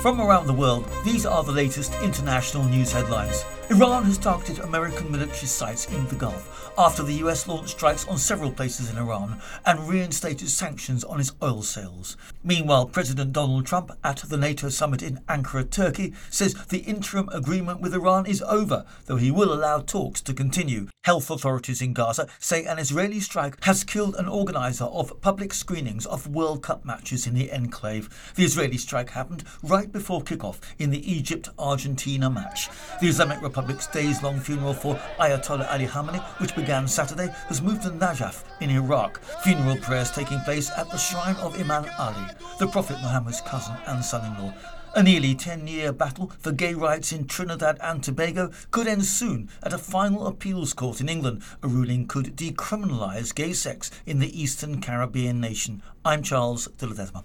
From around the world, these are the latest international news headlines. Iran has targeted American military sites in the Gulf after the US launched strikes on several places in Iran and reinstated sanctions on its oil sales. Meanwhile, President Donald Trump at the NATO summit in Ankara, Turkey, says the interim agreement with Iran is over, though he will allow talks to continue. Health authorities in Gaza say an Israeli strike has killed an organizer of public screenings of World Cup matches in the enclave. The Israeli strike happened right before kickoff in the Egypt-Argentina match. The Islamic Republic's days-long funeral for Ayatollah Ali Khamenei, which began Saturday, has moved to Najaf in Iraq. Funeral prayers taking place at the shrine of Imam Ali, the Prophet Muhammad's cousin and son-in-law. A nearly 10-year battle for gay rights in Trinidad and Tobago could end soon at a final appeals court in England. A ruling could decriminalise gay sex in the Eastern Caribbean nation. I'm Charles de Ledesma.